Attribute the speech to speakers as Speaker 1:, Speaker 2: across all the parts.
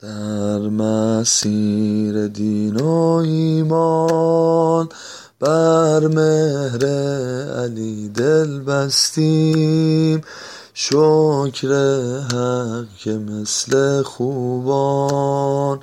Speaker 1: در مسیر دین و ایمان بر مهر علی دل بستیم، شکر حق که مثل خوبان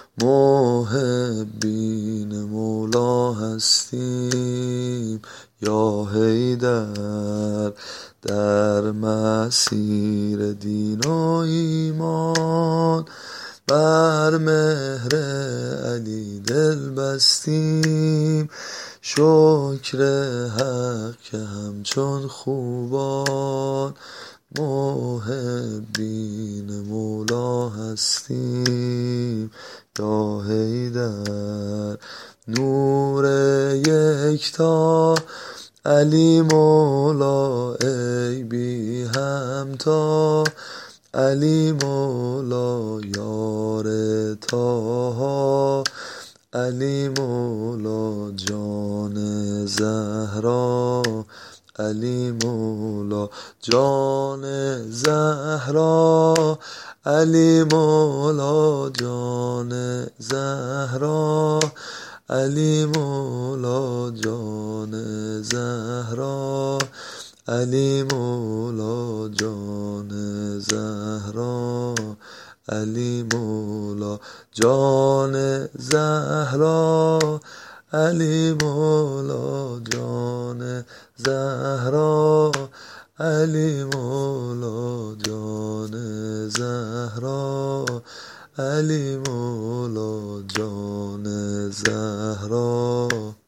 Speaker 1: محبین مولا هستیم. یا حیدر در مسیر دین و ایمان بر مهر علی دل بستیم، شکر حق که همچون خوبان محبین مولا هستیم. یا حیدر نور یکتا علی مولا ای بی همتا، علی مولا یار طاها، علی مولا جان زهرا، علی مولا جان زهرا، علی مولا جان زهرا، علی مولا جان زهرا، علی مولا جان زهرا، علی مولا جان زهرا، علی مولا جان زهرا، علی مولا جان زهرا، علی مولا جان زهرا.